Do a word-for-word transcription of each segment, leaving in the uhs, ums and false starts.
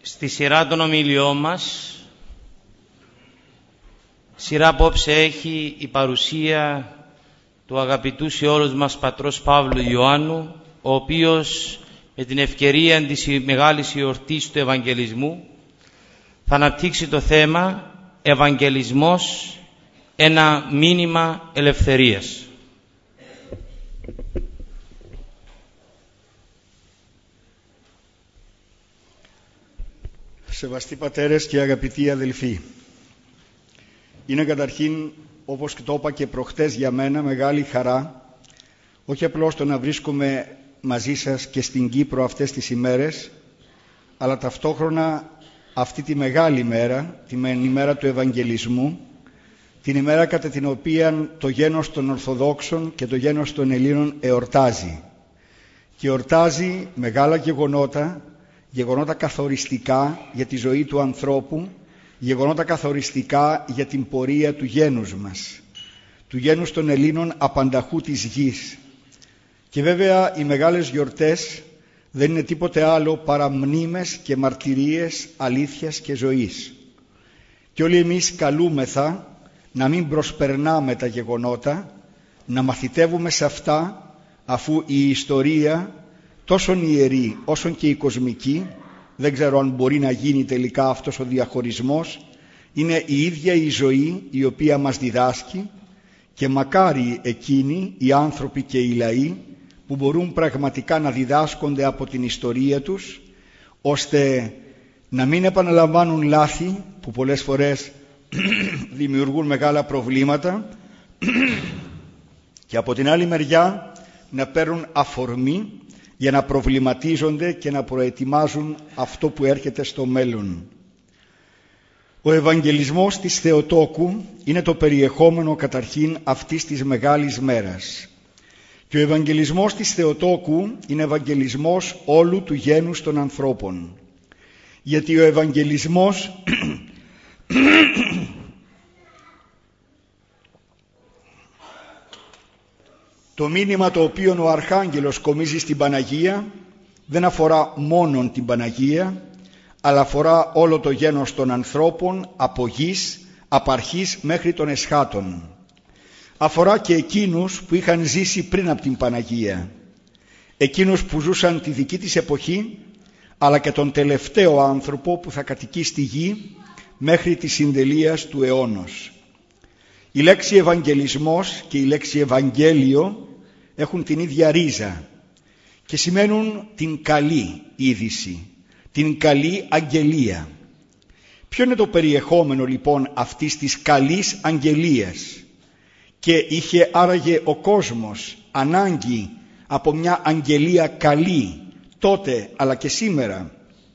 Στη σειρά των ομιλιών μας, σειρά απόψε έχει η παρουσία του αγαπητού σε όλους μας πατρός Παύλου Ιωάννου, ο οποίος με την ευκαιρία της μεγάλης εορτής του Ευαγγελισμού θα αναπτύξει το θέμα Ευαγγελισμός, ένα μήνυμα ελευθερίας. Σεβαστοί πατέρες και αγαπητοί αδελφοί, είναι καταρχήν, όπως το είπα και προχτές, για μένα μεγάλη χαρά όχι απλώς το να βρίσκομαι μαζί σας και στην Κύπρο αυτές τις ημέρες, αλλά ταυτόχρονα αυτή τη μεγάλη μέρα, την ημέρα του Ευαγγελισμού, την ημέρα κατά την οποία το γένος των Ορθοδόξων και το γένος των Ελλήνων εορτάζει. Και εορτάζει μεγάλα γεγονότα, γεγονότα καθοριστικά για τη ζωή του ανθρώπου, γεγονότα καθοριστικά για την πορεία του γένους μας, του γένους των Ελλήνων απανταχού της γης. Και βέβαια οι μεγάλες γιορτές δεν είναι τίποτε άλλο παρά μνήμες και μαρτυρίες αλήθειας και ζωής. Και όλοι εμείς καλούμεθα να μην προσπερνάμε τα γεγονότα, να μαθητεύουμε σε αυτά, αφού η ιστορία τόσο ιερή όσο και η κοσμική, δεν ξέρω αν μπορεί να γίνει τελικά αυτός ο διαχωρισμός, είναι η ίδια η ζωή η οποία μας διδάσκει, και μακάρι εκείνοι οι άνθρωποι και οι λαοί που μπορούν πραγματικά να διδάσκονται από την ιστορία τους, ώστε να μην επαναλαμβάνουν λάθη που πολλές φορές δημιουργούν μεγάλα προβλήματα και από την άλλη μεριά να παίρνουν αφορμή για να προβληματίζονται και να προετοιμάζουν αυτό που έρχεται στο μέλλον. Ο Ευαγγελισμός της Θεοτόκου είναι το περιεχόμενο καταρχήν αυτής της μεγάλης μέρας. Και ο Ευαγγελισμός της Θεοτόκου είναι Ευαγγελισμός όλου του γένους των ανθρώπων. Γιατί ο Ευαγγελισμός το μήνυμα το οποίο ο Αρχάγγελος κομίζει στην Παναγία δεν αφορά μόνον την Παναγία, αλλά αφορά όλο το γένος των ανθρώπων από γης, από αρχής μέχρι των εσχάτων. Αφορά και εκείνους που είχαν ζήσει πριν από την Παναγία, εκείνους που ζούσαν τη δική της εποχή, αλλά και τον τελευταίο άνθρωπο που θα κατοικεί στη γη μέχρι τη συντελείας του αιώνος. Η λέξη Ευαγγελισμός και η λέξη Ευαγγέλιο έχουν την ίδια ρίζα και σημαίνουν την καλή είδηση, την καλή αγγελία. Ποιο είναι το περιεχόμενο λοιπόν αυτής της καλής αγγελίας? Και είχε άραγε ο κόσμος ανάγκη από μια αγγελία καλή τότε αλλά και σήμερα?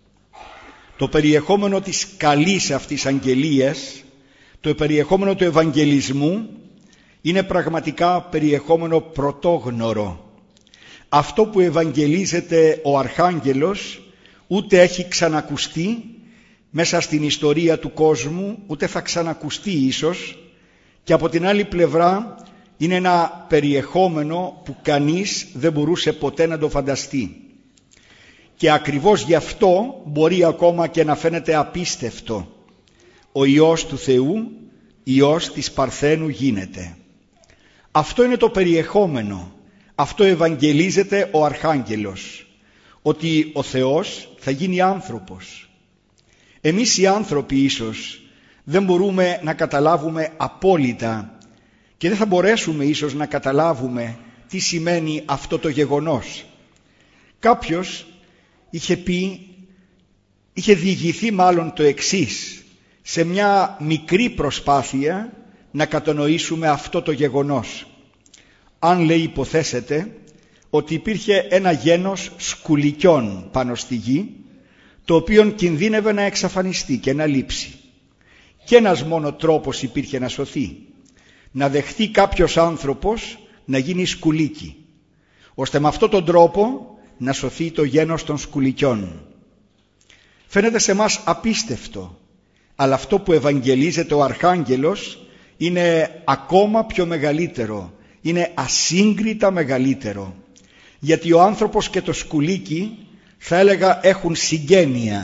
Το περιεχόμενο της καλής αυτής αγγελίας, το περιεχόμενο του Ευαγγελισμού, είναι πραγματικά περιεχόμενο πρωτόγνωρο. Αυτό που ευαγγελίζεται ο Αρχάγγελος ούτε έχει ξανακουστεί μέσα στην ιστορία του κόσμου, ούτε θα ξανακουστεί ίσως, και από την άλλη πλευρά είναι ένα περιεχόμενο που κανείς δεν μπορούσε ποτέ να το φανταστεί. Και ακριβώς γι' αυτό μπορεί ακόμα και να φαίνεται απίστευτο. Ο Υιός του Θεού, Υιός της Παρθένου γίνεται. Αυτό είναι το περιεχόμενο. Αυτό ευαγγελίζεται ο Αρχάγγελος. Ότι ο Θεός θα γίνει άνθρωπος. Εμείς οι άνθρωποι ίσως δεν μπορούμε να καταλάβουμε απόλυτα και δεν θα μπορέσουμε ίσως να καταλάβουμε τι σημαίνει αυτό το γεγονός. Κάποιος είχε πει, είχε διηγηθεί μάλλον το εξής, σε μια μικρή προσπάθεια να κατανοήσουμε αυτό το γεγονός. Αν, λέει, υποθέσετε ότι υπήρχε ένα γένος σκουλικιών πάνω στη γη, το οποίο κινδύνευε να εξαφανιστεί και να λείψει. Και ένας μόνο τρόπος υπήρχε να σωθεί: να δεχθεί κάποιος άνθρωπος να γίνει σκουλίκι, ώστε με αυτόν τον τρόπο να σωθεί το γένος των σκουλικιών. Φαίνεται σε μας απίστευτο, αλλά αυτό που ευαγγελίζεται ο Αρχάγγελος είναι ακόμα πιο μεγαλύτερο, είναι ασύγκριτα μεγαλύτερο. Γιατί ο άνθρωπος και το σκουλίκι, θα έλεγα, έχουν συγγένεια.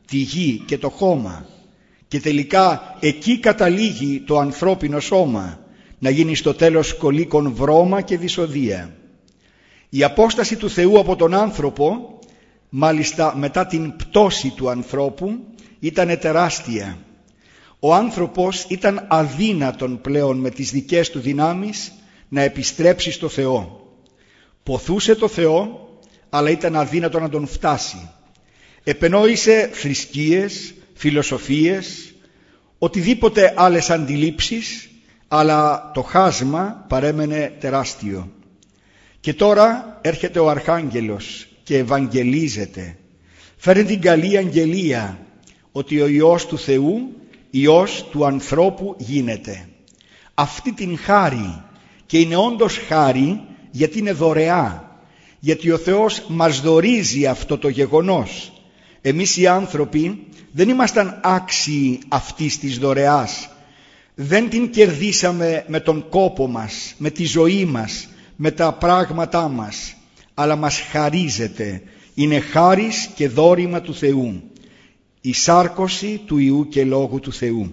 τη γη και το χώμα, και τελικά εκεί καταλήγει το ανθρώπινο σώμα, να γίνει στο τέλος κολίκον βρώμα και δυσοδεία. Η απόσταση του Θεού από τον άνθρωπο, μάλιστα μετά την πτώση του ανθρώπου, ήταν τεράστια. Ο άνθρωπος ήταν αδύνατον πλέον με τις δικές του δυνάμεις να επιστρέψει στο Θεό. Ποθούσε το Θεό, αλλά ήταν αδύνατο να τον φτάσει. Επενόησε θρησκείες, φιλοσοφίες, οτιδήποτε άλλες αντιλήψεις, αλλά το χάσμα παρέμενε τεράστιο. Και τώρα έρχεται ο Αρχάγγελος και ευαγγελίζεται. Φέρνει την καλή αγγελία ότι ο Υιός του Θεού, Υιός του ανθρώπου γίνεται. Αυτή την χάρη, και είναι όντως χάρη γιατί είναι δωρεά, γιατί ο Θεός μας δωρίζει αυτό το γεγονός. Εμείς οι άνθρωποι δεν ήμασταν άξιοι αυτής της δωρεάς. Δεν την κερδίσαμε με τον κόπο μας, με τη ζωή μας, με τα πράγματά μας, αλλά μας χαρίζεται. Είναι χάρις και δώρημα του Θεού, η σάρκωση του Υιού και Λόγου του Θεού.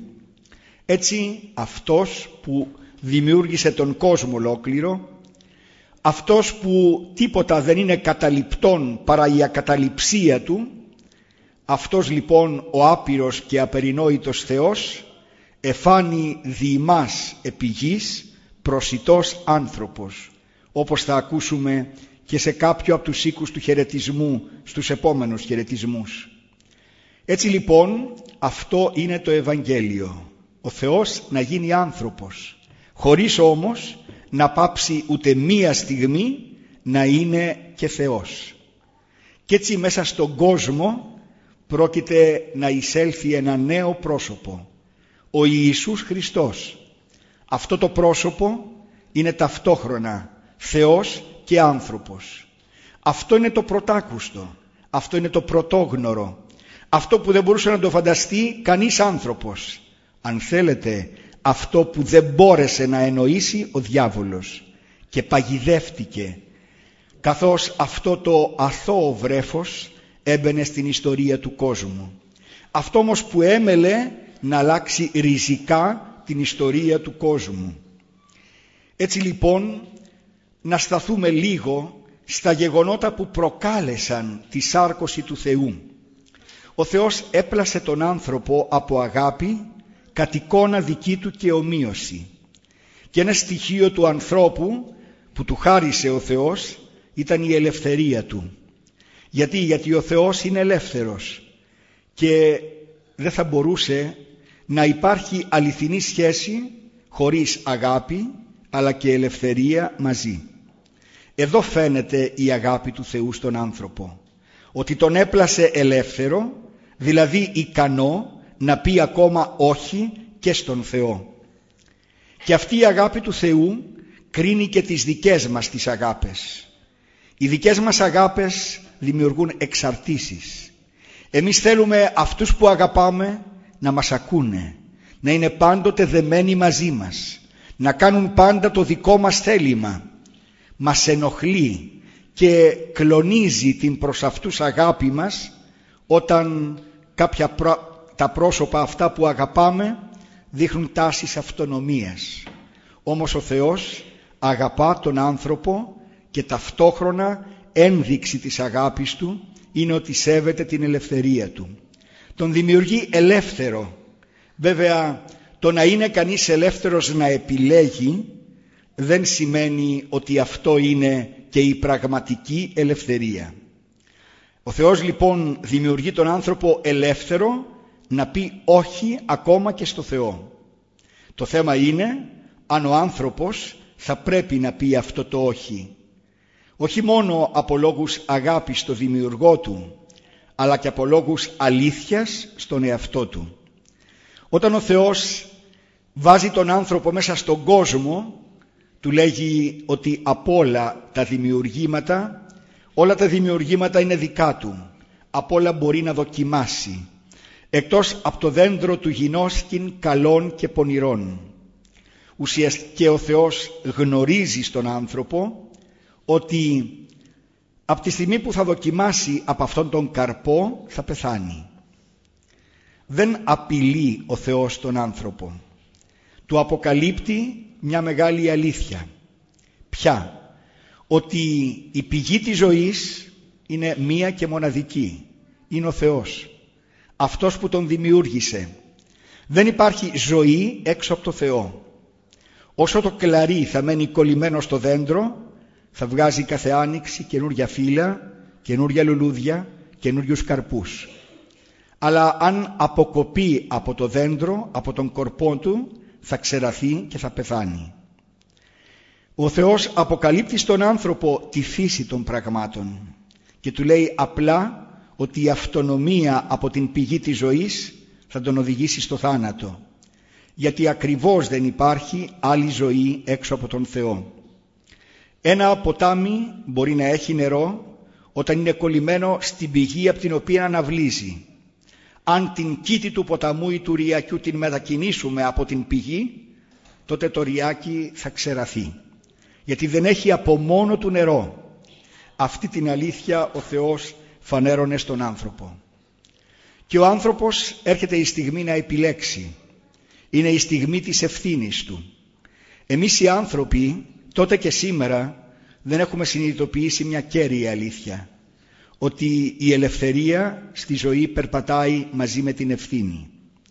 Έτσι αυτός που δημιούργησε τον κόσμο ολόκληρο, αυτός που τίποτα δεν είναι καταληπτόν παρά η ακαταληψία του, αυτός λοιπόν ο άπειρος και απερινόητος Θεός εφάνει δι' ημάς επί γης προσιτός άνθρωπος, όπως θα ακούσουμε και σε κάποιο από τους οίκους του χαιρετισμού στους επόμενους χαιρετισμούς. Έτσι λοιπόν αυτό είναι το Ευαγγέλιο, ο Θεός να γίνει άνθρωπος, χωρίς όμως να πάψει ούτε μία στιγμή να είναι και Θεός. Και έτσι μέσα στον κόσμο πρόκειται να εισέλθει ένα νέο πρόσωπο, ο Ιησούς Χριστός. Αυτό το πρόσωπο είναι ταυτόχρονα Θεός και άνθρωπος. Αυτό είναι το πρωτάκουστο, αυτό είναι το πρωτόγνωρο, αυτό που δεν μπορούσε να το φανταστεί κανείς άνθρωπος. Αν θέλετε, αυτό που δεν μπόρεσε να εννοήσει ο διάβολος και παγιδεύτηκε, καθώς αυτό το αθώο βρέφος έμπαινε στην ιστορία του κόσμου. Αυτό όμως που έμελε να αλλάξει ριζικά την ιστορία του κόσμου. Έτσι λοιπόν να σταθούμε λίγο στα γεγονότα που προκάλεσαν τη σάρκωση του Θεού. Ο Θεός έπλασε τον άνθρωπο από αγάπη κατ' εικόνα δική του και ομοίωση. Και ένα στοιχείο του ανθρώπου που του χάρισε ο Θεός ήταν η ελευθερία του. Γιατί, γιατί ο Θεός είναι ελεύθερος και δεν θα μπορούσε να υπάρχει αληθινή σχέση χωρίς αγάπη αλλά και ελευθερία μαζί. Εδώ φαίνεται η αγάπη του Θεού στον άνθρωπο, ότι τον έπλασε ελεύθερο, δηλαδή ικανό να πει ακόμα όχι και στον Θεό. Και αυτή η αγάπη του Θεού κρίνει και τις δικές μας τις αγάπες. Οι δικές μας αγάπες δημιουργούν εξαρτήσεις. Εμείς θέλουμε αυτούς που αγαπάμε να μας ακούνε, να είναι πάντοτε δεμένοι μαζί μας, να κάνουν πάντα το δικό μας θέλημα. Μας ενοχλεί και κλονίζει την προς αυτούς αγάπη μας όταν κάποια προ... τα πρόσωπα αυτά που αγαπάμε δείχνουν τάσεις αυτονομίας. Όμως ο Θεός αγαπά τον άνθρωπο και ταυτόχρονα ένδειξη της αγάπης του είναι ότι σέβεται την ελευθερία του. Τον δημιουργεί ελεύθερο. Βέβαια, το να είναι κανείς ελεύθερος να επιλέγει δεν σημαίνει ότι αυτό είναι και η πραγματική ελευθερία. Ο Θεός λοιπόν δημιουργεί τον άνθρωπο ελεύθερο να πει όχι ακόμα και στο Θεό. Το θέμα είναι αν ο άνθρωπος θα πρέπει να πει αυτό το όχι. Όχι μόνο από λόγους αγάπης στο δημιουργό του, αλλά και από λόγους αλήθειας στον εαυτό του. Όταν ο Θεός βάζει τον άνθρωπο μέσα στον κόσμο, του λέγει ότι από όλα τα δημιουργήματα, όλα τα δημιουργήματα είναι δικά του, από όλα μπορεί να δοκιμάσει, εκτός από το δέντρο του γινώσκην καλών και πονηρών. Ουσιαστικά ο Θεός γνωρίζει στον άνθρωπο ότι από τη στιγμή που θα δοκιμάσει από αυτόν τον καρπό θα πεθάνει. δεν απειλεί ο Θεός τον άνθρωπο. Του αποκαλύπτει μια μεγάλη αλήθεια. Ποια? Ότι η πηγή της ζωής είναι μία και μοναδική. Είναι ο Θεός. Αυτός που τον δημιούργησε. Δεν υπάρχει ζωή έξω από το Θεό. Όσο το κλαρί θα μένει κολλημένο στο δέντρο, θα βγάζει κάθε άνοιξη καινούρια φύλλα, καινούρια λουλούδια, καινούριους καρπούς. Αλλά αν αποκοπεί από το δέντρο, από τον κορπό του, θα ξεραθεί και θα πεθάνει. Ο Θεός αποκαλύπτει στον άνθρωπο τη φύση των πραγμάτων και του λέει απλά ότι η αυτονομία από την πηγή της ζωής θα τον οδηγήσει στο θάνατο, γιατί ακριβώς δεν υπάρχει άλλη ζωή έξω από τον Θεό. Ένα ποτάμι μπορεί να έχει νερό όταν είναι κολλημένο στην πηγή από την οποία αναβλύζει. Αν την κήτη του ποταμού ή του ρυακιού την μετακινήσουμε από την πηγή, τότε το ρυάκι θα ξεραθεί, γιατί δεν έχει από μόνο του νερό. Αυτή την αλήθεια ο Θεός φανέρωνε στον άνθρωπο. Και ο άνθρωπος έρχεται η στιγμή να επιλέξει. Είναι η στιγμή της ευθύνης του. Εμείς οι άνθρωποι τότε και σήμερα δεν έχουμε συνειδητοποιήσει μια κέρια αλήθεια, ότι η ελευθερία στη ζωή περπατάει μαζί με την ευθύνη.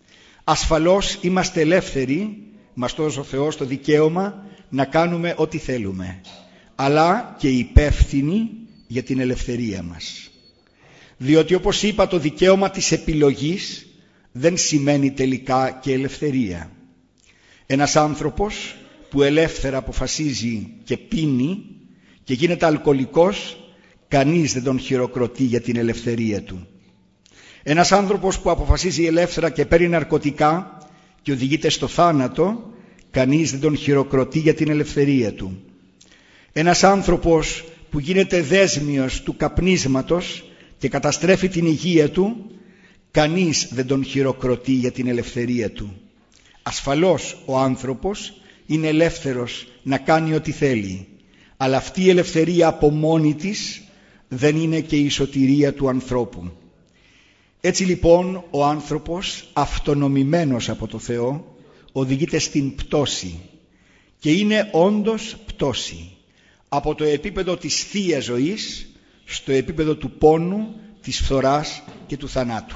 Ασφαλώς είμαστε ελεύθεροι, μας δώσει ο Θεός το δικαίωμα να κάνουμε ό,τι θέλουμε, αλλά και υπεύθυνοι για την ελευθερία μας. Διότι όπως είπα, το δικαίωμα της επιλογής δεν σημαίνει τελικά και ελευθερία. Ένας άνθρωπος που ελεύθερα αποφασίζει και πίνει και γίνεται αλκοολικός, κανείς δεν τον χειροκροτεί για την ελευθερία του. Ένας άνθρωπος που αποφασίζει ελεύθερα και παίρνει ναρκωτικά και οδηγείται στο θάνατο, κανείς δεν τον χειροκροτεί για την ελευθερία του. Ένας άνθρωπος που γίνεται δέσμιος του καπνίσματος και καταστρέφει την υγεία του, κανείς δεν τον χειροκροτεί για την ελευθερία του. Ασφαλώς ο άνθρωπος είναι ελεύθερος να κάνει ό,τι θέλει, αλλά αυτή η ελευθερία από μόνη της δεν είναι και η σωτηρία του ανθρώπου. Έτσι λοιπόν ο άνθρωπος, αυτονομημένος από το Θεό, οδηγείται στην πτώση, και είναι όντως πτώση από το επίπεδο της θείας ζωής στο επίπεδο του πόνου, της φθοράς και του θανάτου.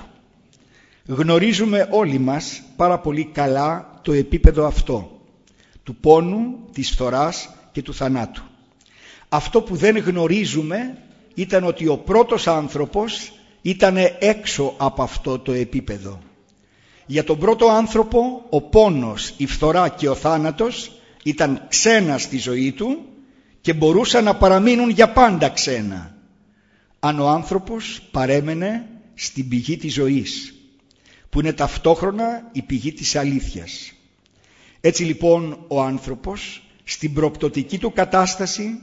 Γνωρίζουμε όλοι μας πάρα πολύ καλά το επίπεδο αυτό, του πόνου, της φθοράς και του θανάτου. Αυτό που δεν γνωρίζουμε ήταν ότι ο πρώτος άνθρωπος ήταν έξω από αυτό το επίπεδο. Για τον πρώτο άνθρωπο ο πόνος, η φθορά και ο θάνατος ήταν ξένα στη ζωή του και μπορούσαν να παραμείνουν για πάντα ξένα, αν ο άνθρωπος παρέμενε στην πηγή της ζωής, που είναι ταυτόχρονα η πηγή της αλήθειας. Έτσι λοιπόν ο άνθρωπος στην προπτωτική του κατάσταση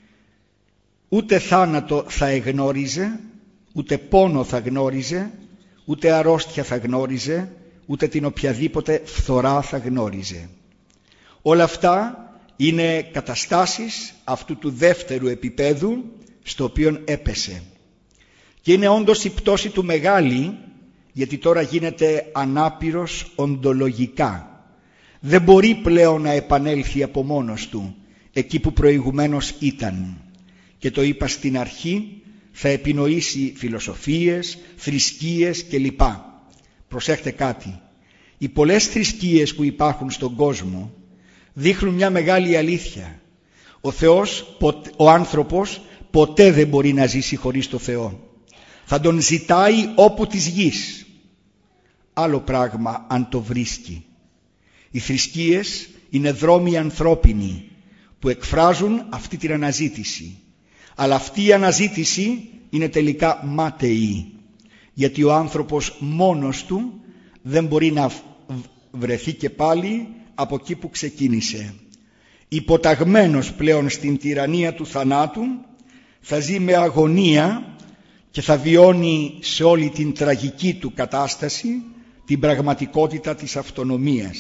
ούτε θάνατο θα εγνώριζε, ούτε πόνο θα γνώριζε, ούτε αρρώστια θα γνώριζε, ούτε την οποιαδήποτε φθορά θα γνώριζε. Όλα αυτά είναι καταστάσεις αυτού του δεύτερου επίπεδου στο οποίο έπεσε. Και είναι όντως η πτώση του μεγάλη, γιατί τώρα γίνεται ανάπηρος οντολογικά. Δεν μπορεί πλέον να επανέλθει από μόνος του εκεί που προηγουμένως ήταν. Και το είπα στην αρχή, θα επινοήσει φιλοσοφίες, θρησκείες κλπ. Προσέχτε κάτι. Οι πολλές θρησκείες που υπάρχουν στον κόσμο δείχνουν μια μεγάλη αλήθεια. Ο Θεός, ο άνθρωπος ποτέ δεν μπορεί να ζήσει χωρίς το Θεό. Θα τον ζητάει όπου της γης. Άλλο πράγμα αν το βρίσκει. Οι θρησκείες είναι δρόμοι ανθρώπινοι που εκφράζουν αυτή την αναζήτηση. Αλλά αυτή η αναζήτηση είναι τελικά μάταιη, γιατί ο άνθρωπος μόνος του δεν μπορεί να βρεθεί και πάλι από εκεί που ξεκίνησε. Υποταγμένος πλέον στην τυραννία του θανάτου, θα ζει με αγωνία και θα βιώνει σε όλη την τραγική του κατάσταση την πραγματικότητα της αυτονομίας.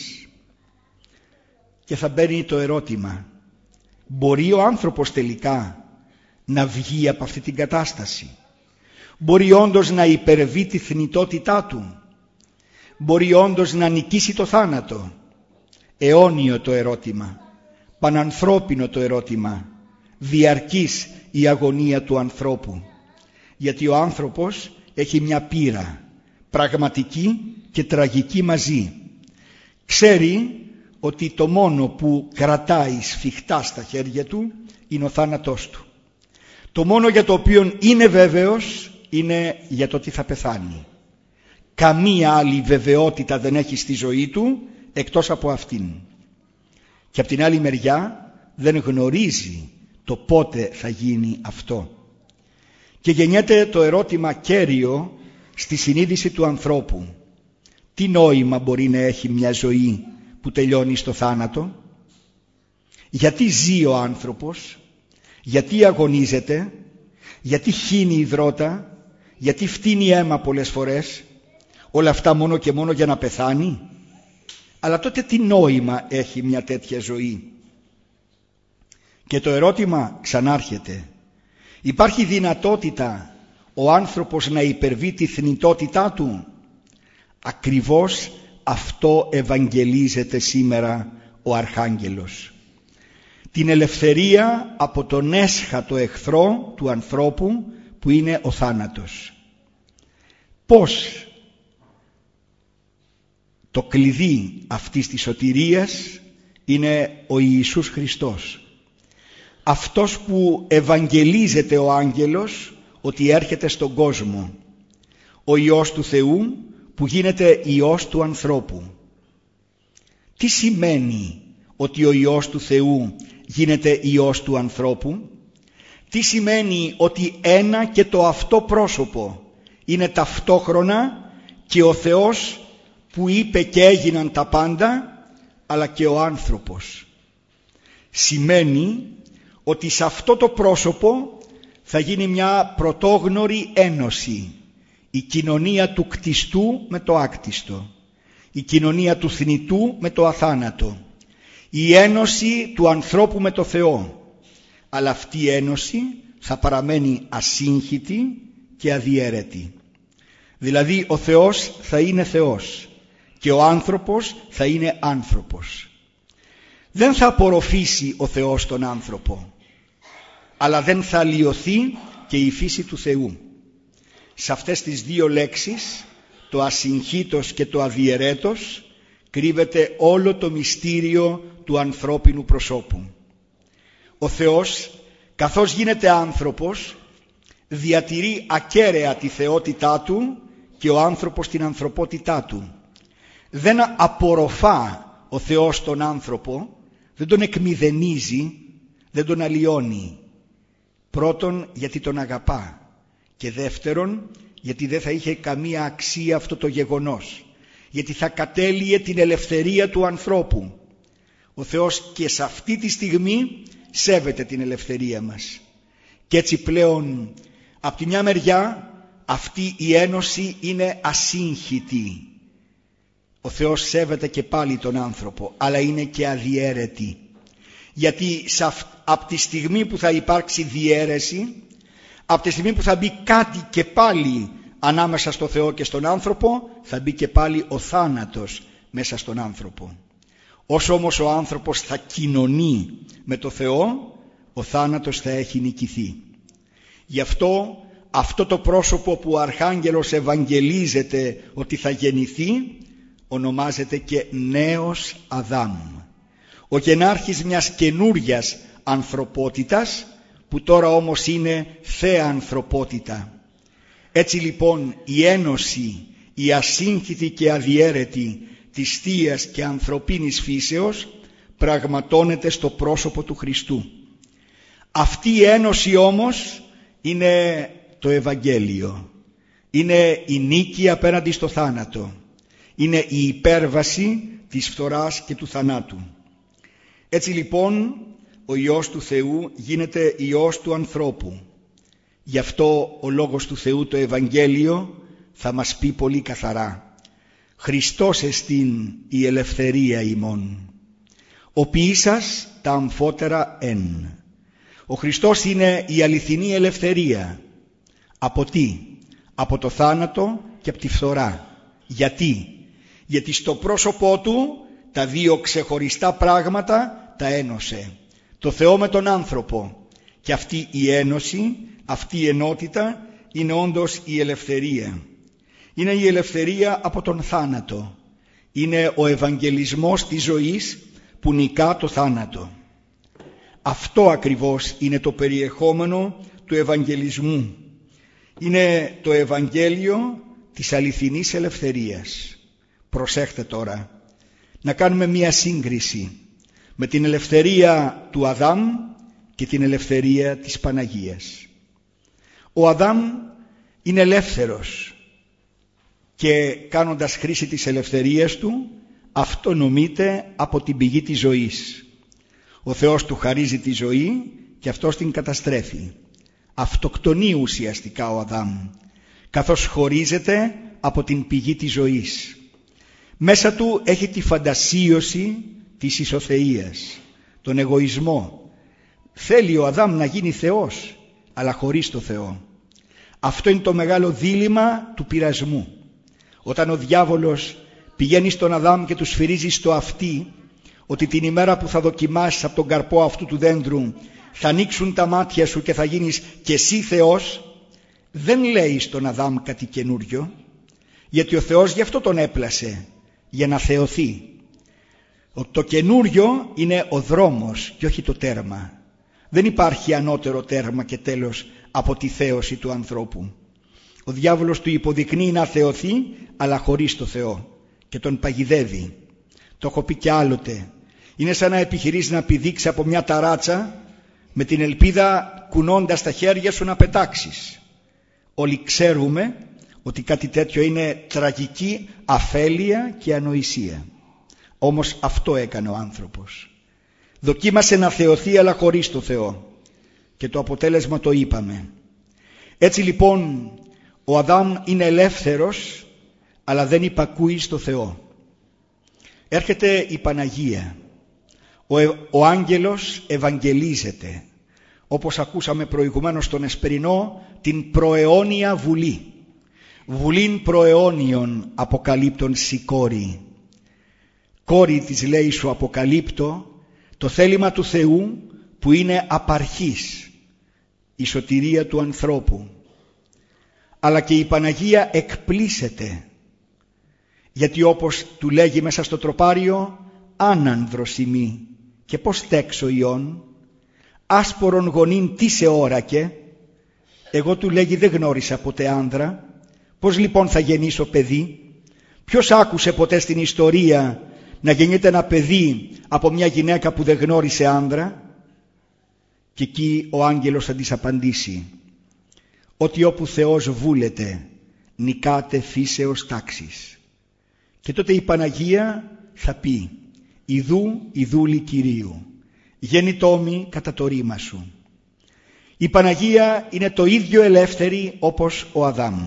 Και θα μπαίνει το ερώτημα, μπορεί ο άνθρωπος τελικά να βγει από αυτή την κατάσταση? Μπορεί όντως να υπερβεί τη θνητότητά του? μπορεί όντως να νικήσει το θάνατο? Αιώνιο το ερώτημα, πανανθρώπινο το ερώτημα, διαρκής η αγωνία του ανθρώπου. Γιατί ο άνθρωπος έχει μια πείρα, πραγματική και τραγική μαζί. Ξέρει ότι το μόνο που κρατάει σφιχτά στα χέρια του είναι ο θάνατός του. Το μόνο για το οποίο είναι βέβαιος είναι για το ότι θα πεθάνει. Καμία άλλη βεβαιότητα δεν έχει στη ζωή του εκτός από αυτήν. Και από την άλλη μεριά δεν γνωρίζει το πότε θα γίνει αυτό. Και γεννιέται το ερώτημα κέριο στη συνείδηση του ανθρώπου. Τι νόημα μπορεί να έχει μια ζωή που τελειώνει στο θάνατο? Γιατί ζει ο άνθρωπος? Γιατί αγωνίζεται? Γιατί χύνει υδρότα? Γιατί φτύνει αίμα πολλές φορές? Όλα αυτά μόνο και μόνο για να πεθάνει? Αλλά τότε τι νόημα έχει μια τέτοια ζωή? Και το ερώτημα ξανάρχεται. Υπάρχει δυνατότητα ο άνθρωπος να υπερβεί τη θνητότητά του? Ακριβώς αυτό ευαγγελίζεται σήμερα ο Αρχάγγελος. Την ελευθερία από τον έσχατο εχθρό του ανθρώπου που είναι ο θάνατος. Πώς? Το κλειδί αυτής της σωτηρίας είναι ο Ιησούς Χριστός. Αυτός που ευαγγελίζεται ο άγγελος ότι έρχεται στον κόσμο. Ο Υιός του Θεού που γίνεται Υιός του ανθρώπου. Τι σημαίνει ότι ο Υιός του Θεού γίνεται Υιός του ανθρώπου? Τι σημαίνει ότι ένα και το αυτό πρόσωπο είναι ταυτόχρονα και ο Θεός που είπε και έγιναν τα πάντα, αλλά και ο άνθρωπος? Σημαίνει ότι σε αυτό το πρόσωπο θα γίνει μια πρωτόγνωρη ένωση, η κοινωνία του κτιστού με το άκτιστο, η κοινωνία του θνητού με το αθάνατο, η ένωση του ανθρώπου με το Θεό. Αλλά αυτή η ένωση θα παραμένει ασύγχυτη και αδιαίρετη. Δηλαδή ο Θεός θα είναι Θεός και ο άνθρωπος θα είναι άνθρωπος. Δεν θα απορροφήσει ο Θεός τον άνθρωπο, αλλά δεν θα αλλοιωθεί και η φύση του Θεού. Σε αυτές τις δύο λέξεις, το ασυγχύτος και το αδιαιρέτος, κρύβεται όλο το μυστήριο του ανθρώπινου προσώπου. Ο Θεός, καθώς γίνεται άνθρωπος, διατηρεί ακέραια τη θεότητά του και ο άνθρωπος την ανθρωπότητά του. Δεν απορροφά ο Θεός τον άνθρωπο, δεν τον εκμηδενίζει, δεν τον αλλοιώνει. Πρώτον, γιατί τον αγαπά, και δεύτερον, γιατί δεν θα είχε καμία αξία αυτό το γεγονός, γιατί θα κατέλειε την ελευθερία του ανθρώπου. Ο Θεός και σε αυτή τη στιγμή σέβεται την ελευθερία μας. Και έτσι πλέον από τη μια μεριά αυτή η ένωση είναι ασύγχυτη. Ο Θεός σέβεται και πάλι τον άνθρωπο, αλλά είναι και αδιαίρετη. Γιατί από τη στιγμή που θα υπάρξει διαίρεση, από τη στιγμή που θα μπει κάτι και πάλι ανάμεσα στο Θεό και στον άνθρωπο, θα μπει και πάλι ο θάνατος μέσα στον άνθρωπο. Όσο όμως ο άνθρωπος θα κοινωνεί με το Θεό, ο θάνατος θα έχει νικηθεί. Γι' αυτό αυτό το πρόσωπο που ο Αρχάγγελος ευαγγελίζεται ότι θα γεννηθεί, ονομάζεται και νέος Αδάμ. Ο γενάρχης μιας καινούριας ανθρωπότητας, που τώρα όμως είναι θέα ανθρωπότητα. Έτσι λοιπόν η ένωση, η ασύγχυτη και αδιαίρετη της θείας και ανθρωπίνης φύσεως πραγματώνεται στο πρόσωπο του Χριστού. Αυτή η ένωση όμως είναι το Ευαγγέλιο. Είναι η νίκη απέναντι στο θάνατο. Είναι η υπέρβαση της φθοράς και του θανάτου. Έτσι λοιπόν ο Υιός του Θεού γίνεται Υιός του ανθρώπου. Γι' αυτό ο Λόγος του Θεού, το Ευαγγέλιο, θα μας πει πολύ καθαρά: Χριστός εστίν η ελευθερία ημών, ο ποιήσας τα αμφότερα εν. Ο Χριστός είναι η αληθινή ελευθερία. Από τι? Από το θάνατο και από τη φθορά. Γιατί? γιατί στο πρόσωπό του τα δύο ξεχωριστά πράγματα τα ένωσε, το Θεό με τον άνθρωπο, και αυτή η ένωση, αυτή η ενότητα είναι όντως η ελευθερία. Είναι η ελευθερία από τον θάνατο, είναι ο ευαγγελισμός της ζωής που νικά το θάνατο. Αυτό ακριβώς είναι το περιεχόμενο του Ευαγγελισμού. Είναι το Ευαγγέλιο της αληθινής ελευθερίας. Προσέχτε τώρα, να κάνουμε μία σύγκριση με την ελευθερία του Αδάμ και την ελευθερία της Παναγίας. Ο Αδάμ είναι ελεύθερος και κάνοντας χρήση της ελευθερίας του αυτονομείται από την πηγή της ζωής. Ο Θεός του χαρίζει τη ζωή και αυτός την καταστρέφει. Αυτοκτονεί ουσιαστικά ο Αδάμ, καθώς χωρίζεται από την πηγή της ζωής. Μέσα του έχει τη φαντασίωση της ισοθεΐας, τον εγωισμό. Θέλει ο Αδάμ να γίνει Θεός, αλλά χωρίς το Θεό. Αυτό είναι το μεγάλο δίλημμα του πειρασμού. Όταν ο διάβολος πηγαίνει στον Αδάμ και του σφυρίζει στο αυτί ότι την ημέρα που θα δοκιμάσεις από τον καρπό αυτού του δέντρου θα ανοίξουν τα μάτια σου και θα γίνεις και εσύ Θεός, δεν λέει στον Αδάμ κάτι καινούριο, γιατί ο Θεός γι' αυτό τον έπλασε, για να θεωθεί. Το καινούριο είναι ο δρόμος και όχι το τέρμα. Δεν υπάρχει ανώτερο τέρμα και τέλος από τη θέωση του ανθρώπου. Ο διάβολος του υποδεικνύει να θεωθεί, αλλά χωρίς το Θεό, και τον παγιδεύει. Το έχω πει και άλλοτε. Είναι σαν να επιχειρείς να πηδήξεις από μια ταράτσα με την ελπίδα κουνώντας τα χέρια σου να πετάξεις. Όλοι ξέρουμε ότι κάτι τέτοιο είναι τραγική αφέλεια και ανοησία. Όμως αυτό έκανε ο άνθρωπος. Δοκίμασε να θεωθεί, αλλά χωρίς το Θεό, και το αποτέλεσμα το είπαμε. Έτσι λοιπόν ο Αδάμ είναι ελεύθερος, αλλά δεν υπακούει στο Θεό. Έρχεται η Παναγία. Ο, ε, ο άγγελος ευαγγελίζεται, όπως ακούσαμε προηγουμένως στον Εσπερινό, την προαιώνια βουλή. Βουλήν προαιώνιον αποκαλύπτων σοι κόρη. Κόρη της λέει σου αποκαλύπτω το θέλημα του Θεού που είναι απαρχής, η σωτηρία του ανθρώπου. Αλλά και η Παναγία εκπλήσεται, γιατί όπως του λέγει μέσα στο τροπάριο, άνανδρος ημί και πως τέξω ιών, άσπορον γονίν τι σε όρακε. Εγώ του λέγει δεν γνώρισα ποτέ άνδρα, πως λοιπόν θα γεννήσω παιδί? Ποιος άκουσε ποτέ στην ιστορία να γεννείται ένα παιδί από μια γυναίκα που δεν γνώρισε άνδρα? Και εκεί ο άγγελος θα της απαντήσει ότι όπου Θεός βούλεται νικάτε φύσεως τάξης. Και τότε η Παναγία θα πει «Ιδού η δούλη Κυρίου, γεννητόμη κατά το ρήμα σου». Η Παναγία είναι το ίδιο ελεύθερη όπως ο Αδάμ,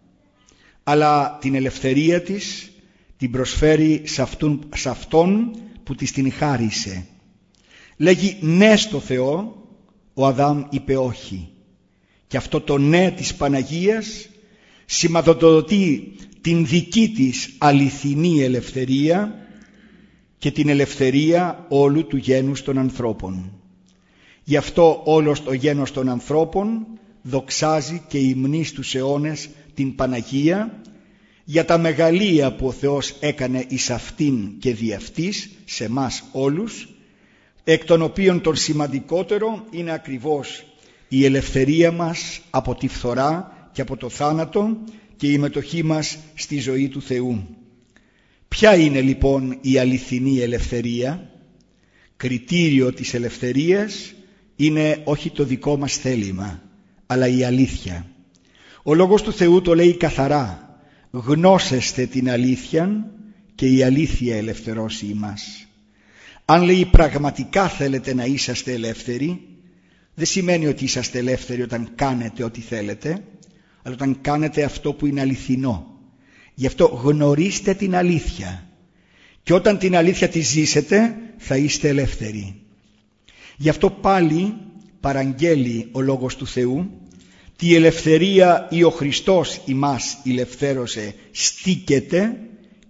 αλλά την ελευθερία της την προσφέρει σε αυτόν, σε αυτόν που της την χάρισε. Λέγει ναι στο Θεό, ο Αδάμ είπε όχι. Και αυτό το ναι της Παναγίας σηματοδοτεί την δική της αληθινή ελευθερία και την ελευθερία όλου του γένους των ανθρώπων. Γι' αυτό όλος το γένος των ανθρώπων δοξάζει και υμνεί στους αιώνες την Παναγία για τα μεγαλεία που ο Θεός έκανε εις αυτήν και δι' αυτής σε μας όλους, εκ των οποίων τον σημαντικότερο είναι ακριβώς η ελευθερία μας από τη φθορά και από το θάνατο και η μετοχή μας στη ζωή του Θεού. Ποια είναι λοιπόν η αληθινή ελευθερία? Κριτήριο της ελευθερίας είναι όχι το δικό μας θέλημα, αλλά η αλήθεια. Ο Λόγος του Θεού το λέει καθαρά, γνώσεστε την αλήθεια και η αλήθεια ελευθερώσει ημάς. Αν λέει πραγματικά θέλετε να είσαστε ελεύθεροι, δεν σημαίνει ότι είσαστε ελεύθεροι όταν κάνετε ό,τι θέλετε, αλλά όταν κάνετε αυτό που είναι αληθινό. Γι' αυτό γνωρίστε την αλήθεια και όταν την αλήθεια τη ζήσετε θα είστε ελεύθεροι. Γι' αυτό πάλι παραγγέλει ο Λόγος του Θεού τη ελευθερία ή ο Χριστός ημάς ελευθέρωσε στίκεται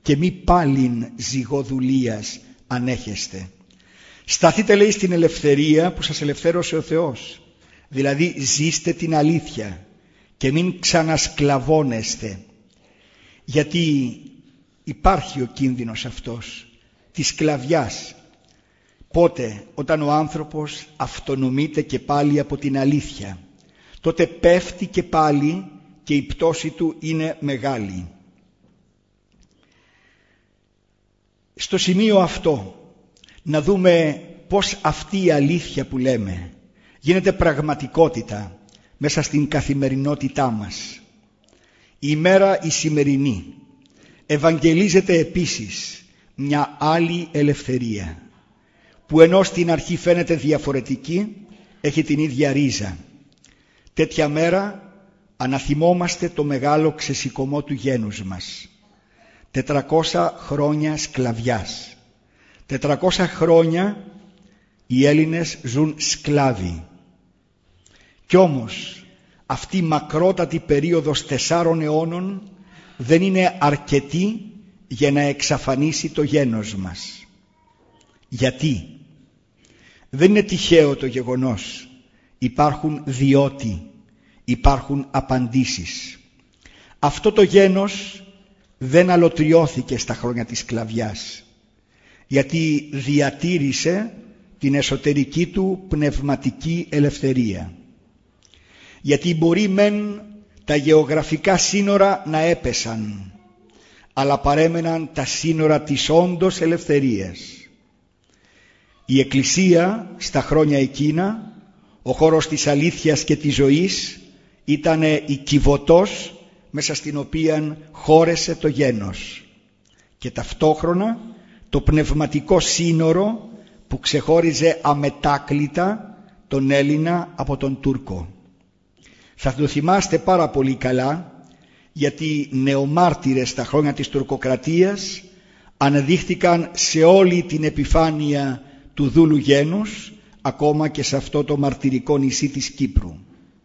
και μη πάλιν ζυγοδουλίας ανέχεστε. Σταθείτε, λέει, στην ελευθερία που σας ελευθέρωσε ο Θεός. Δηλαδή ζήστε την αλήθεια και μην ξανασκλαβώνεστε. Γιατί υπάρχει ο κίνδυνος αυτός της σκλαβιάς. Πότε? Όταν ο άνθρωπος αυτονομείται και πάλι από την αλήθεια. Τότε πέφτει και πάλι και η πτώση του είναι μεγάλη. Στο σημείο αυτό να δούμε πώς αυτή η αλήθεια που λέμε γίνεται πραγματικότητα μέσα στην καθημερινότητά μας. Η ημέρα η σημερινή ευαγγελίζεται επίσης μια άλλη ελευθερία που ενώ στην αρχή φαίνεται διαφορετική, έχει την ίδια ρίζα. Τέτοια μέρα αναθυμόμαστε το μεγάλο ξεσηκωμό του γένους μας. Τετρακόσια χρόνια σκλαβιάς. Τετρακόσια χρόνια οι Έλληνες ζουν σκλάβοι. Κι όμως αυτή η μακρότατη περίοδος τεσσάρων αιώνων δεν είναι αρκετή για να εξαφανίσει το γένος μας. Γιατί? Δεν είναι τυχαίο το γεγονός. Υπάρχουν διότι, υπάρχουν απαντήσεις. Αυτό το γένος δεν αλωτριώθηκε στα χρόνια της σκλαβιάς, γιατί διατήρησε την εσωτερική του πνευματική ελευθερία. Γιατί μπορεί μεν τα γεωγραφικά σύνορα να έπεσαν, αλλά παρέμεναν τα σύνορα της όντως ελευθερίας. Η Εκκλησία στα χρόνια εκείνα, ο χώρος της αλήθειας και της ζωής, ήταν η κυβωτός μέσα στην οποία χώρεσε το γένος και ταυτόχρονα το πνευματικό σύνορο που ξεχώριζε αμετάκλητα τον Έλληνα από τον Τούρκο. Θα το θυμάστε πάρα πολύ καλά, γιατί νεομάρτυρες στα χρόνια της τουρκοκρατίας αναδείχθηκαν σε όλη την επιφάνεια του δούλου γένους, ακόμα και σε αυτό το μαρτυρικό νησί της Κύπρου.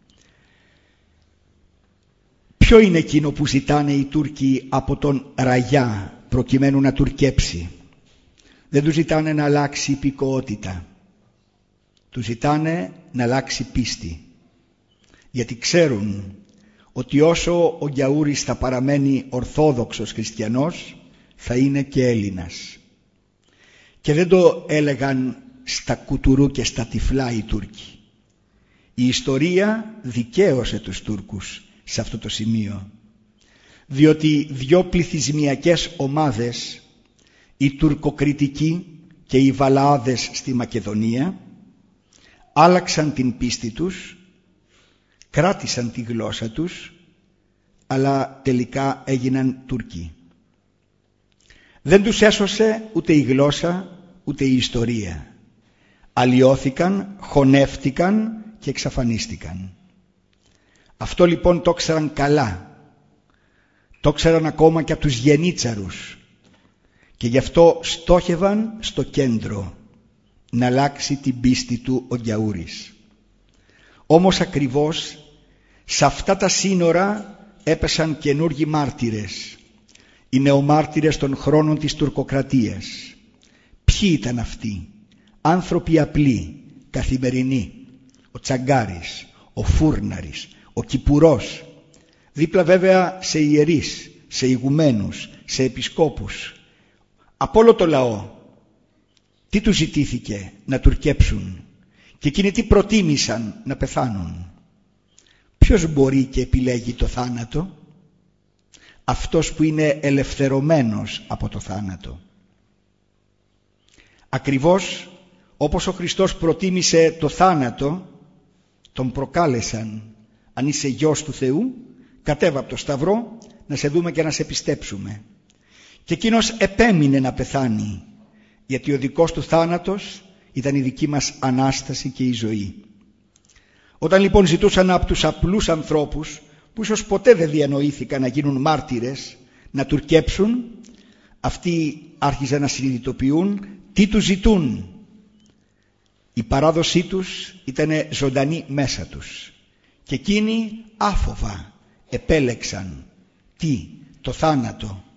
Ποιο είναι εκείνο που ζητάνε οι Τούρκοι από τον Ραγιά προκειμένου να τουρκέψει? Δεν του ζητάνε να αλλάξει υπηκοότητα, του ζητάνε να αλλάξει πίστη. Γιατί ξέρουν ότι όσο ο Γιαούρης θα παραμένει ορθόδοξος χριστιανός, θα είναι και Έλληνας. Και δεν το έλεγαν στα κουτουρού και στα τυφλά οι Τούρκοι. Η ιστορία δικαίωσε τους Τούρκους σε αυτό το σημείο, διότι δυο πληθυσμιακές ομάδες, οι τουρκοκριτικοί και οι Βαλαάδες στη Μακεδονία, άλλαξαν την πίστη τους, κράτησαν τη γλώσσα τους, αλλά τελικά έγιναν Τούρκοι. Δεν τους έσωσε ούτε η γλώσσα ούτε η ιστορία. Αλλοιώθηκαν, χωνεύτηκαν και εξαφανίστηκαν. Αυτό λοιπόν το ξέραν καλά. Το ξέραν ακόμα και από τους γενίτσαρους. Και γι' αυτό στόχευαν στο κέντρο, να αλλάξει την πίστη του ο Γιαούρης. Όμως ακριβώς σε αυτά τα σύνορα έπεσαν καινούργιοι μάρτυρες, οι νεομάρτυρες των χρόνων της τουρκοκρατίας. Ποιοι ήταν αυτοί? Άνθρωποι απλοί, καθημερινοί. Ο Τσαγκάρης, ο Φούρναρης, ο Κυπουρός, δίπλα βέβαια σε ιερείς, σε ηγουμένους, σε επισκόπους. Από όλο το λαό. Τι τους ζητήθηκε? Να τουρκέψουν. Και εκείνοι τι προτίμησαν? Να πεθάνουν. Ποιος μπορεί και επιλέγει το θάνατο? Αυτός που είναι ελευθερωμένος από το θάνατο. Ακριβώς όπως ο Χριστός προτίμησε το θάνατο, τον προκάλεσαν: αν είσαι γιος του Θεού, κατέβα από το σταυρό να σε δούμε και να σε πιστέψουμε. Και εκείνος επέμεινε να πεθάνει, γιατί ο δικός του θάνατος ήταν η δική μας Ανάσταση και η ζωή. Όταν λοιπόν ζητούσαν από τους απλούς ανθρώπους, που ίσως ποτέ δεν διανοήθηκαν να γίνουν μάρτυρες, να τουρκέψουν, αυτοί άρχιζαν να συνειδητοποιούν τι τους ζητούν. Η παράδοσή τους ήταν ζωντανή μέσα τους. Και εκείνοι άφοβα επέλεξαν τι? Το θάνατο.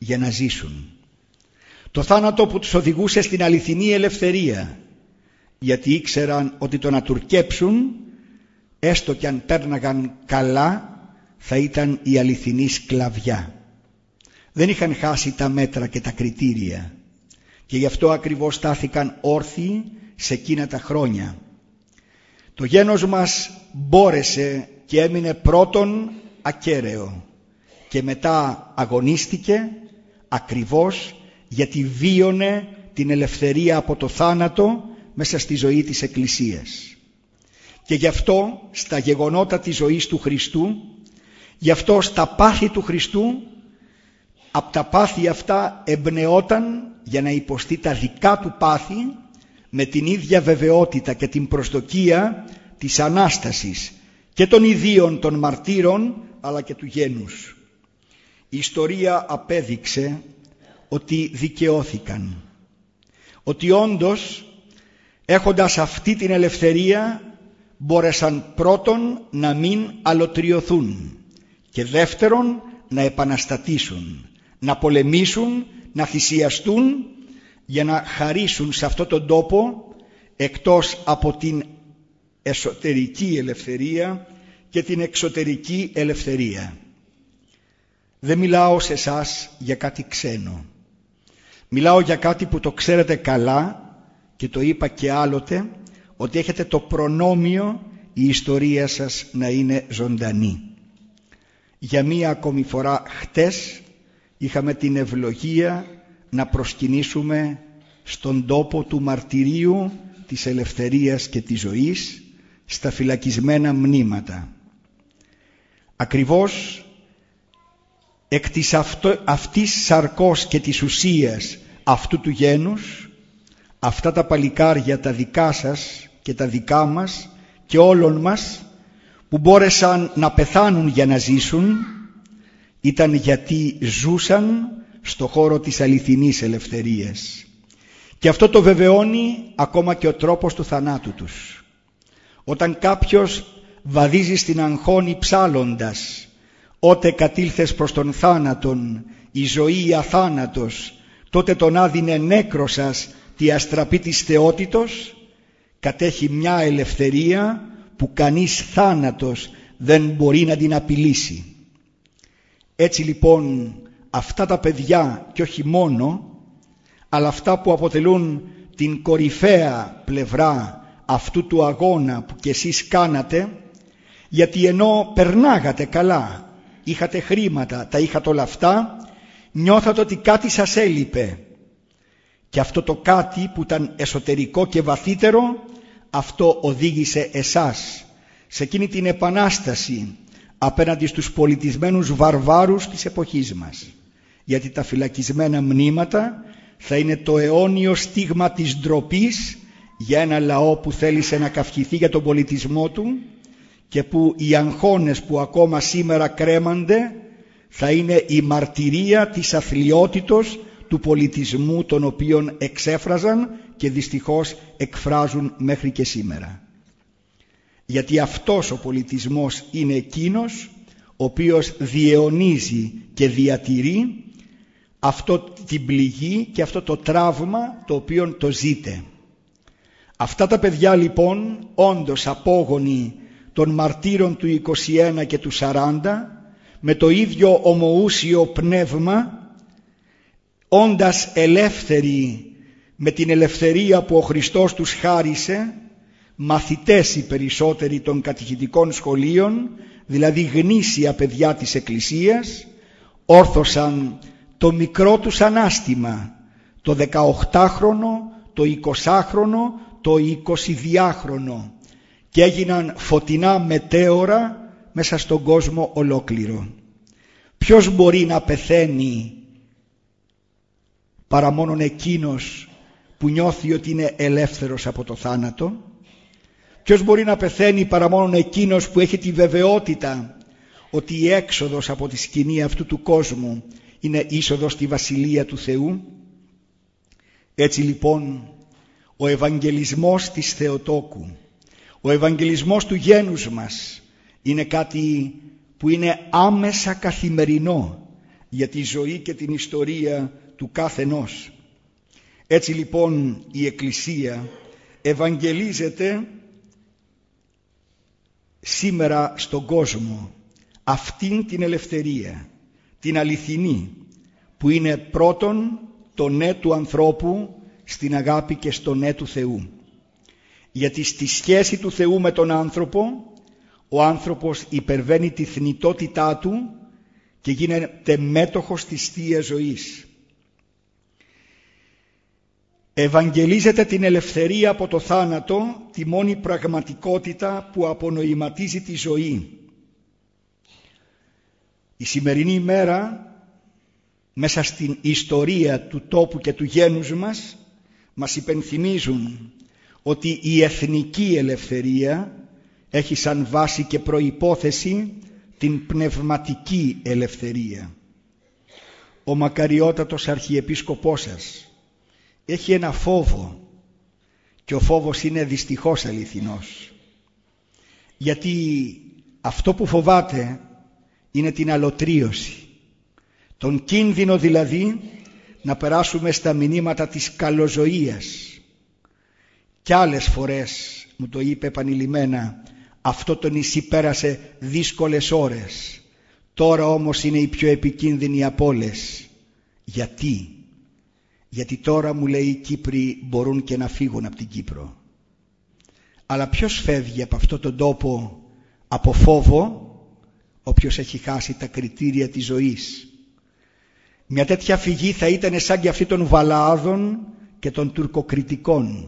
για να ζήσουν. Το θάνατο που τους οδηγούσε στην αληθινή ελευθερία, γιατί ήξεραν ότι το να τουρκέψουν, έστω κι αν πέρναγαν καλά, θα ήταν η αληθινή σκλαβιά. Δεν είχαν χάσει τα μέτρα και τα κριτήρια και γι' αυτό ακριβώς στάθηκαν όρθιοι σε εκείνα τα χρόνια. Το γένος μας μπόρεσε και έμεινε πρώτον ακέραιο και μετά αγωνίστηκε ακριβώς γιατί βίωνε την ελευθερία από το θάνατο μέσα στη ζωή της Εκκλησίας. Και γι' αυτό στα γεγονότα της ζωής του Χριστού, γι' αυτό στα πάθη του Χριστού, από τα πάθη αυτά εμπνεόταν για να υποστεί τα δικά του πάθη με την ίδια βεβαιότητα και την προσδοκία της Ανάστασης και των ιδίων των μαρτύρων αλλά και του γένους. Η ιστορία απέδειξε ότι δικαιώθηκαν, ότι όντως έχοντας αυτή την ελευθερία μπόρεσαν πρώτον να μην αλωτριωθούν και δεύτερον να επαναστατήσουν, να πολεμήσουν, να θυσιαστούν για να χαρίσουν σε αυτόν τον τόπο εκτός από την εσωτερική ελευθερία και την εξωτερική ελευθερία. Δεν μιλάω σε εσάς για κάτι ξένο. Μιλάω για κάτι που το ξέρετε καλά και το είπα και άλλοτε, ότι έχετε το προνόμιο η ιστορία σας να είναι ζωντανή. Για μία ακόμη φορά χτες είχαμε την ευλογία να προσκυνήσουμε στον τόπο του μαρτυρίου της ελευθερίας και της ζωής, στα φυλακισμένα μνήματα. Ακριβώς εκ της αυτό, αυτής σαρκός και της ουσίας αυτού του γένους, αυτά τα παλικάρια τα δικά σας και τα δικά μας και όλων μας που μπόρεσαν να πεθάνουν για να ζήσουν, ήταν γιατί ζούσαν στο χώρο της αληθινής ελευθερίας. Και αυτό το βεβαιώνει ακόμα και ο τρόπος του θανάτου τους. Όταν κάποιος βαδίζει στην αγχώνη ψάλλοντας «Ότε κατήλθες προς τον θάνατον, η ζωή η αθάνατος, τότε τον άδεινε νέκρωσας τη αστραπή της θεότητος», κατέχει μια ελευθερία που κανείς θάνατος δεν μπορεί να την απειλήσει. Έτσι λοιπόν αυτά τα παιδιά, και όχι μόνο, αλλά αυτά που αποτελούν την κορυφαία πλευρά αυτού του αγώνα που κι εσείς κάνατε, γιατί ενώ περνάγατε καλά, είχατε χρήματα, τα είχατε όλα αυτά, νιώθατε ότι κάτι σας έλειπε. Και αυτό το κάτι που ήταν εσωτερικό και βαθύτερο, αυτό οδήγησε εσάς σε εκείνη την επανάσταση απέναντι στους πολιτισμένους βαρβάρους της εποχής μας. Γιατί τα φυλακισμένα μνήματα θα είναι το αιώνιο στίγμα της ντροπής για ένα λαό που θέλησε να καυχηθεί για τον πολιτισμό του και που οι αγχώνες που ακόμα σήμερα κρέμανται θα είναι η μαρτυρία της αθλιότητος του πολιτισμού τον οποίον εξέφραζαν και δυστυχώς εκφράζουν μέχρι και σήμερα. Γιατί αυτός ο πολιτισμός είναι εκείνος ο οποίος διαιωνίζει και διατηρεί αυτό την πληγή και αυτό το τραύμα το οποίο το ζείτε. Αυτά τα παιδιά λοιπόν, όντως απόγονοι των μαρτύρων του είκοσι ένα και του σαράντα, με το ίδιο ομοούσιο πνεύμα, όντας ελεύθεροι με την ελευθερία που ο Χριστός τους χάρισε, μαθητές οι περισσότεροι των κατηχητικών σχολείων, δηλαδή γνήσια παιδιά της Εκκλησίας, όρθωσαν το μικρό τους ανάστημα, το δεκαοκτάχρονο, το εικοσάχρονο, το εικοσιδυάχρονο, και έγιναν φωτεινά μετέωρα μέσα στον κόσμο ολόκληρο. Ποιος μπορεί να πεθαίνει παρά μόνον εκείνος που νιώθει ότι είναι ελεύθερος από το θάνατο? Ποιος μπορεί να πεθαίνει παρά μόνον εκείνος που έχει τη βεβαιότητα ότι η έξοδος από τη σκηνή αυτού του κόσμου είναι είσοδος στη Βασιλεία του Θεού? Έτσι λοιπόν ο Ευαγγελισμός της Θεοτόκου, ο Ευαγγελισμός του γένους μας είναι κάτι που είναι άμεσα καθημερινό, για τη ζωή και την ιστορία του καθενός. Έτσι λοιπόν η Εκκλησία ευαγγελίζεται σήμερα στον κόσμο αυτήν την ελευθερία, την αληθινή, που είναι πρώτον το ναι του ανθρώπου στην αγάπη και στο ναι του Θεού. Γιατί στη σχέση του Θεού με τον άνθρωπο, ο άνθρωπος υπερβαίνει τη θνητότητά του και γίνεται μέτοχος της Θείας Ζωής. Ευαγγελίζεται την ελευθερία από το θάνατο, τη μόνη πραγματικότητα που απονοηματίζει τη ζωή. Η σημερινή ημέρα, μέσα στην ιστορία του τόπου και του γένους μας, μας υπενθυμίζουν ότι η εθνική ελευθερία έχει σαν βάση και προϋπόθεση την πνευματική ελευθερία. Ο μακαριότατος Αρχιεπίσκοπός σας έχει ένα φόβο, και ο φόβος είναι δυστυχώς αληθινός, γιατί αυτό που φοβάται είναι την αλωτρίωση, τον κίνδυνο δηλαδή να περάσουμε στα μηνύματα της καλοζωίας. Κι άλλες φορές μου το είπε επανειλημμένα, αυτό το νησί πέρασε δύσκολες ώρες, τώρα όμως είναι η πιο επικίνδυνη από όλες. Γιατί? Γιατί τώρα, μου λέει, οι Κύπροι μπορούν και να φύγουν από την Κύπρο. Αλλά ποιος φεύγει από αυτόν τον τόπο από φόβο? Όποιος έχει χάσει τα κριτήρια της ζωής. Μια τέτοια φυγή θα ήταν σαν και αυτή των Βαλαάδων και των τουρκοκριτικών.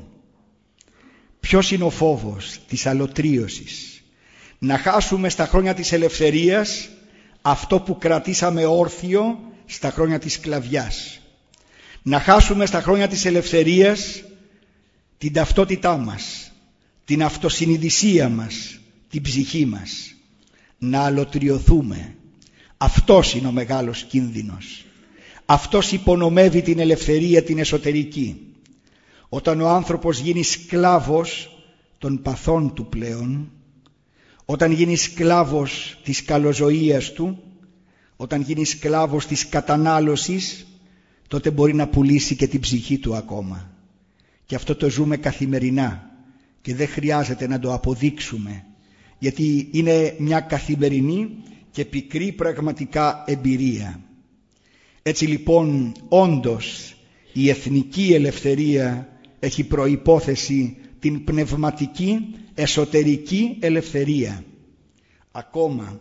Ποιος είναι ο φόβος? Της αλωτρίωσης. Να χάσουμε στα χρόνια της ελευθερίας αυτό που κρατήσαμε όρθιο στα χρόνια της σκλαβιάς. Να χάσουμε στα χρόνια της ελευθερίας την ταυτότητά μας, την αυτοσυνειδησία μας, την ψυχή μας. Να αλωτριωθούμε. Αυτός είναι ο μεγάλος κίνδυνος. Αυτός υπονομεύει την ελευθερία την εσωτερική. Όταν ο άνθρωπος γίνει σκλάβος των παθών του πλέον, όταν γίνει σκλάβος της καλοζωίας του, όταν γίνει σκλάβος της κατανάλωσης, τότε μπορεί να πουλήσει και την ψυχή του ακόμα. Και αυτό το ζούμε καθημερινά και δεν χρειάζεται να το αποδείξουμε, γιατί είναι μια καθημερινή και πικρή πραγματικά εμπειρία. Έτσι λοιπόν, όντως, η εθνική ελευθερία έχει προϋπόθεση την πνευματική εσωτερική ελευθερία. Ακόμα,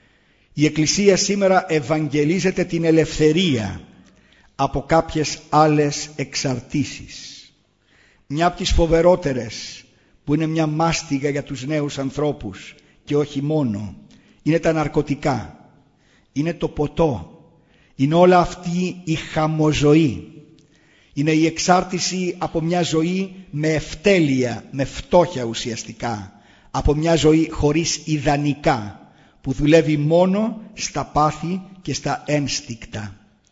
η Εκκλησία σήμερα ευαγγελίζεται την ελευθερία από κάποιες άλλες εξαρτήσεις. Μια από τις φοβερότερες, που είναι μια μάστιγα για τους νέους ανθρώπους και όχι μόνο, είναι τα ναρκωτικά, είναι το ποτό, είναι όλα αυτή η χαμοζωή. Είναι η εξάρτηση από μια ζωή με ευτέλεια, με φτώχεια ουσιαστικά, από μια ζωή χωρίς ιδανικά, που δουλεύει μόνο στα πάθη και στα ένστικτα.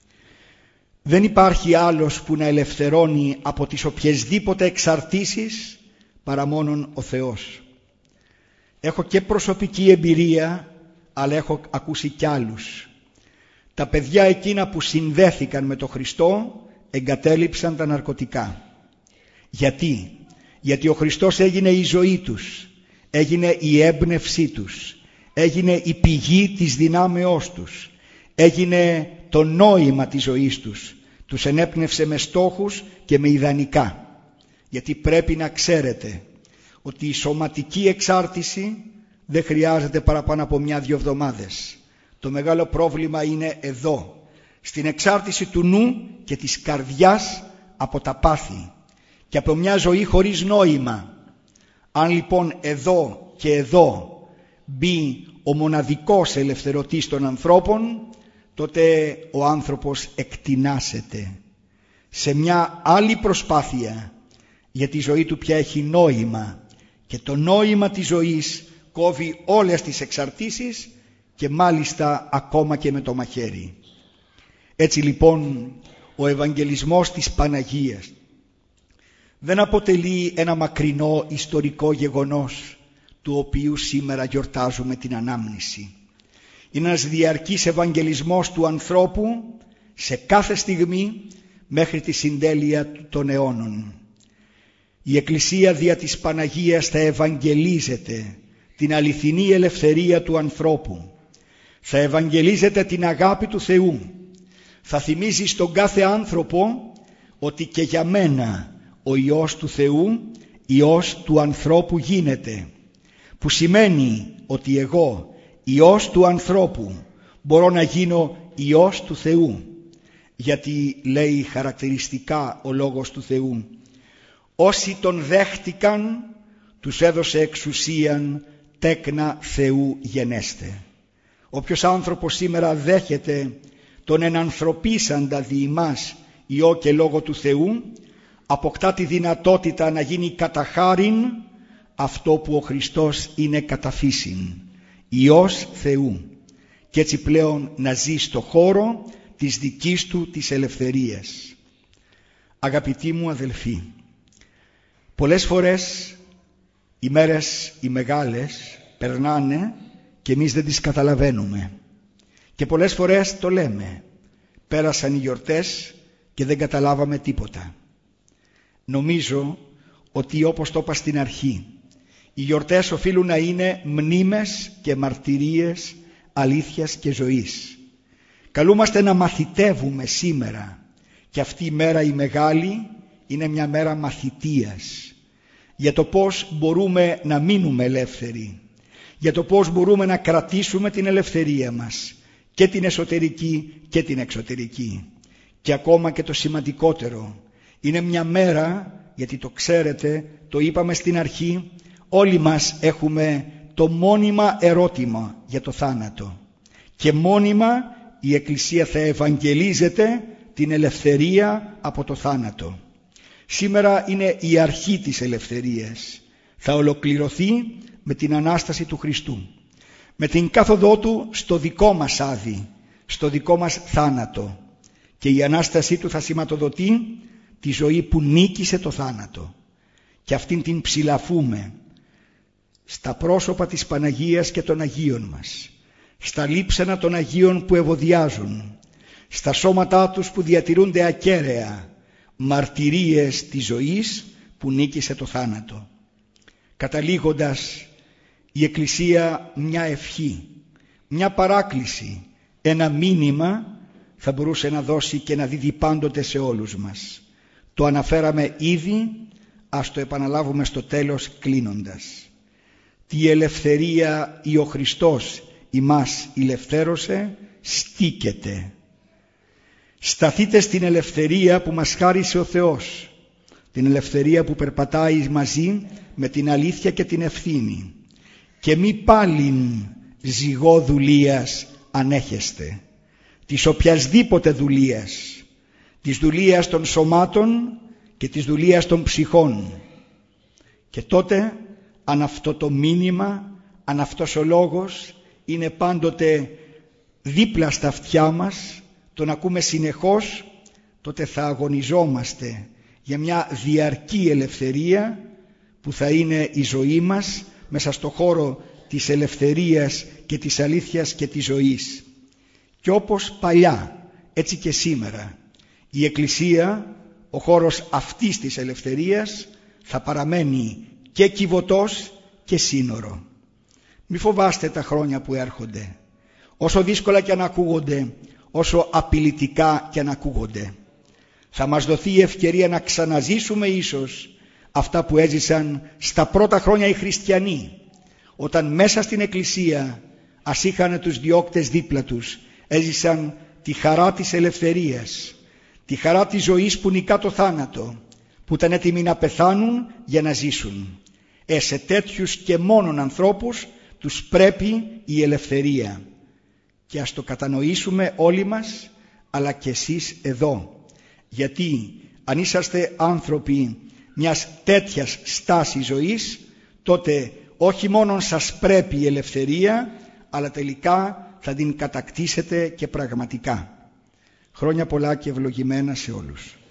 Δεν υπάρχει άλλος που να ελευθερώνει από τις οποιασδήποτε εξαρτήσεις παρά μόνον ο Θεός. Έχω και προσωπική εμπειρία, αλλά έχω ακούσει κι άλλους. Τα παιδιά εκείνα που συνδέθηκαν με τον Χριστό εγκατέλειψαν τα ναρκωτικά. Γιατί? Γιατί ο Χριστός έγινε η ζωή τους, έγινε η έμπνευσή τους, έγινε η πηγή της δυνάμεώς τους, έγινε το νόημα της ζωής τους. Τους ενέπνευσε με στόχους και με ιδανικά. Γιατί πρέπει να ξέρετε ότι η σωματική εξάρτηση δεν χρειάζεται παραπάνω από μια-δυο εβδομάδες. Το μεγάλο πρόβλημα είναι εδώ, στην εξάρτηση του νου και της καρδιάς από τα πάθη και από μια ζωή χωρίς νόημα. Αν λοιπόν εδώ και εδώ μπει ο μοναδικός ελευθερωτής των ανθρώπων, τότε ο άνθρωπος εκτινάσεται σε μια άλλη προσπάθεια, γιατί η ζωή του πια έχει νόημα και το νόημα της ζωής κόβει όλες τις εξαρτήσεις και μάλιστα ακόμα και με το μαχαίρι. Έτσι λοιπόν ο Ευαγγελισμός της Παναγίας δεν αποτελεί ένα μακρινό ιστορικό γεγονός του οποίου σήμερα γιορτάζουμε την ανάμνηση. Είναι ένας διαρκής ευαγγελισμός του ανθρώπου σε κάθε στιγμή μέχρι τη συντέλεια των αιώνων. Η Εκκλησία δια της Παναγίας θα ευαγγελίζεται την αληθινή ελευθερία του ανθρώπου. Θα ευαγγελίζεται την αγάπη του Θεού. Θα θυμίζει στον κάθε άνθρωπο ότι και για μένα ο Υιός του Θεού, Υιός του ανθρώπου γίνεται. Που σημαίνει ότι εγώ, Υιός του ανθρώπου, μπορώ να γίνω Υιός του Θεού. Γιατί λέει χαρακτηριστικά ο Λόγος του Θεού: όσοι τον δέχτηκαν, τους έδωσε εξουσίαν τέκνα Θεού γενέστε. Όποιος άνθρωπος σήμερα δέχεται τον ενανθρωπίσαντα δι' ημάς Υιό και Λόγο του Θεού, αποκτά τη δυνατότητα να γίνει κατά χάριν αυτό που ο Χριστός είναι κατά φύσιν, Υιός Θεού, και έτσι πλέον να ζει στο χώρο της δικής του της ελευθερίας. Αγαπητοί μου αδελφοί, πολλές φορές οι μέρες οι μεγάλες περνάνε και εμείς δεν τις καταλαβαίνουμε. Και πολλές φορές το λέμε: πέρασαν οι γιορτές και δεν καταλάβαμε τίποτα. Νομίζω ότι, όπως το είπα στην αρχή, οι γιορτές οφείλουν να είναι μνήμες και μαρτυρίες αλήθειας και ζωής. Καλούμαστε να μαθητεύουμε σήμερα, και αυτή η μέρα η μεγάλη είναι μια μέρα μαθητείας για το πώς μπορούμε να μείνουμε ελεύθεροι, για το πώς μπορούμε να κρατήσουμε την ελευθερία μας, και την εσωτερική και την εξωτερική. Και ακόμα και το σημαντικότερο, είναι μια μέρα, γιατί το ξέρετε, το είπαμε στην αρχή, όλοι μας έχουμε το μόνιμα ερώτημα για το θάνατο, και μόνιμα η Εκκλησία θα ευαγγελίζεται την ελευθερία από το θάνατο. Σήμερα είναι η αρχή της ελευθερίας. Θα ολοκληρωθεί με την Ανάσταση του Χριστού, με την κάθοδό Του στο δικό μας άδη, στο δικό μας θάνατο, και η Ανάστασή Του θα σηματοδοτεί τη ζωή που νίκησε το θάνατο, και αυτήν την ψηλαφούμε στα πρόσωπα της Παναγίας και των Αγίων μας, στα λείψανα των Αγίων που ευωδιάζουν, στα σώματά τους που διατηρούνται ακέραια, μαρτυρίες της ζωής που νίκησε το θάνατο. Καταλήγοντας, η Εκκλησία μια ευχή, μια παράκληση, ένα μήνυμα θα μπορούσε να δώσει και να δίδει πάντοτε σε όλους μας. Το αναφέραμε ήδη, ας το επαναλάβουμε στο τέλος κλείνοντας. «Τη ελευθερία ή ο Χριστός ημάς ηλευθέρωσε, στήκεται». Σταθείτε στην ελευθερία που μας χάρισε ο Θεός, την ελευθερία που περπατάει μαζί με την αλήθεια και την ευθύνη, και μη πάλιν ζυγό δουλείας ανέχεστε, της οποιασδήποτε δουλείας, της δουλείας των σωμάτων και της δουλείας των ψυχών. Και τότε, αν αυτό το μήνυμα, αν αυτός ο λόγος είναι πάντοτε δίπλα στα αυτιά μας, τον ακούμε συνεχώς, τότε θα αγωνιζόμαστε για μια διαρκή ελευθερία που θα είναι η ζωή μας μέσα στο χώρο της ελευθερίας και της αλήθειας και της ζωής. Και όπως παλιά, έτσι και σήμερα, η Εκκλησία, ο χώρος αυτής της ελευθερίας, θα παραμένει και κιβωτός και σύνορο. Μη φοβάστε τα χρόνια που έρχονται, όσο δύσκολα και αν ακούγονται, όσο απειλητικά και αν ακούγονται. Θα μας δοθεί η ευκαιρία να ξαναζήσουμε ίσως αυτά που έζησαν στα πρώτα χρόνια οι χριστιανοί, όταν μέσα στην Εκκλησία, ας είχαν τους διώκτες δίπλα τους, έζησαν τη χαρά της ελευθερίας, τη χαρά της ζωής που νικά το θάνατο, που ήταν έτοιμοι να πεθάνουν για να ζήσουν. Ε, σε τέτοιους και μόνον ανθρώπους τους πρέπει η ελευθερία. Και ας το κατανοήσουμε όλοι μας, αλλά και εσείς εδώ. Γιατί αν είσαστε άνθρωποι μιας τέτοιας στάσης ζωής, τότε όχι μόνον σας πρέπει η ελευθερία, αλλά τελικά θα την κατακτήσετε και πραγματικά. Χρόνια πολλά και ευλογημένα σε όλους.